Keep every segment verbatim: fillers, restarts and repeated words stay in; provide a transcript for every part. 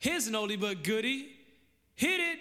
Here's an oldie but goodie. Hit it.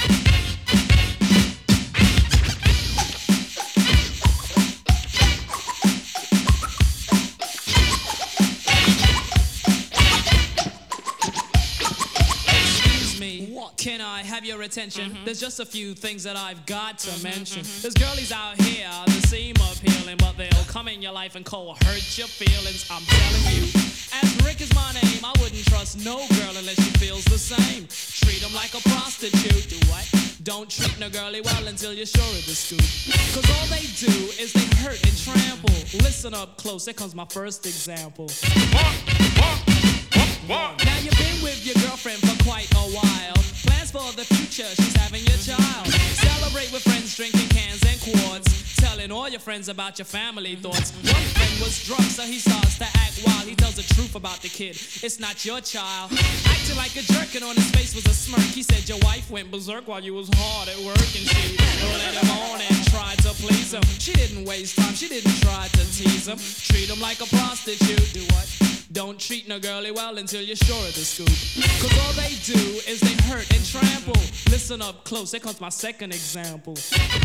What? Can I have your attention? Mm-hmm. There's just a few things that I've got to mm-hmm, mention. Mm-hmm. There's girlies out here that seem appealing, but they'll come in your life and cold hurt your feelings. I'm telling you, as Rick is my name, I wouldn't trust no girl unless she feels the same. Treat them like a prostitute. Do what? Don't treat no girlie well until you're sure of the scoop. Cause all they do is they hurt and trample. Listen up close, here comes my first example. Walk, walk. Now you've been with your girlfriend for quite a while. Plans for the future, she's having your child. Celebrate with friends, drinking cans and quarts. Telling all your friends about your family thoughts. One friend was drunk, so he starts to act wild. He tells the truth about the kid, it's not your child. Acting like a jerk and on his face was a smirk. He said your wife went berserk while you was hard at work. And she led him on and tried to please him. She didn't waste time, she didn't try to tease him. Treat him like a prostitute. Do what? Don't treat no girlie well until you're sure of the scoop. Cause all they do is they hurt and trample. Listen up close, here comes my second example.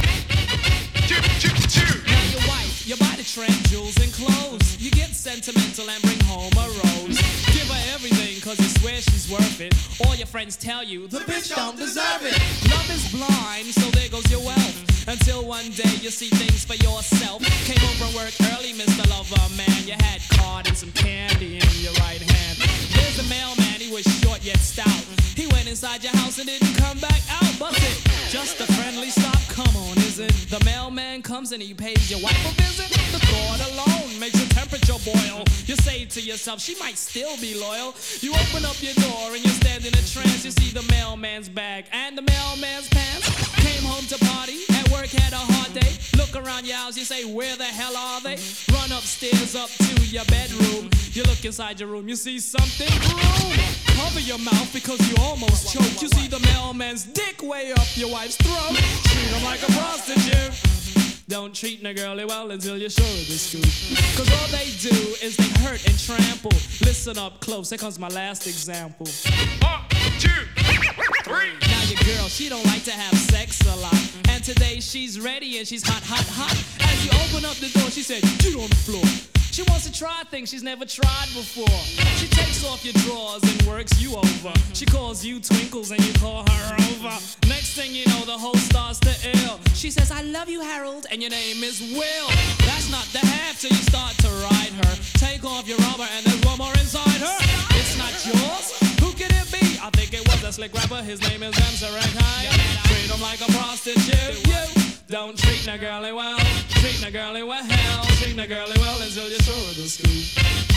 Now your wife, you buy the trend, jewels and clothes. You get sentimental and bring home a rose. Give her everything cause you swear she's worth it. All your friends tell you, the bitch don't deserve it. Love is blind, so there goes your wealth. Until one day you see things for yourself. Came home from work early, Mister Lover Man. You had card and some candy in your right hand. There's the mailman, he was short yet stout. He went inside your house and didn't come back out. Bust it, just a friendly stop, come on, is it? The mailman comes and he pays your wife a visit. The thought alone makes your temperature boil. You say to yourself, she might still be loyal. You open up your door and you stand in a trance. You see the mailman's bag and the mailman's pants. Came home to party, at work had a hard day. Look around your house, you say, where the hell are they? Run upstairs up to your bedroom. You look inside your room, you see something wrong. Cover your mouth because you almost choke. You see the mailman's dick way up your wife's throat. Treat him like a prostitute. Don't treat no girlie well until you're sure of the scoop. Cause all they do is they hurt and trample. Listen up close, here comes my last example. One, two, three. Now your girl, she don't like to have sex a lot. And today she's ready and she's hot, hot, hot. As you open up the door, she said, get on the floor. She wants to try things she's never tried before. She takes off your drawers and works you over. She calls you Twinkles and you call her over. Next thing you know, the whole starts to ill. She says, I love you, Harold, and your name is Will. That's not the half till you start to ride her. Take off your rubber and there's one more inside her. It's not yours? Who could it be? I think it was a slick rapper. His name is M. Sarakai. Treat him like a prostitute. You don't treat no girlie well. Treat no girlie well. Treat no girlie well until you're sure of the scoop.